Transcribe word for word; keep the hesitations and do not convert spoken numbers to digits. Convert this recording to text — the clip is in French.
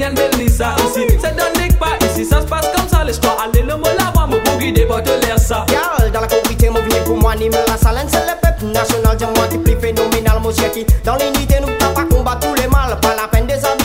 Rien de Bélissa ici, c'est dans les pas ici, ça se passe comme ça l'histoire. Allez le mot là-bas, mon pour guider, pas te l'air ça. Gal, dans la communauté, mon venu pour moi animer la salle, c'est le peuple national, j'ai moi qui plus phénoménal, mon chien qui dans l'unité nous tape à combattre tous les mâles, pas la peine des amis.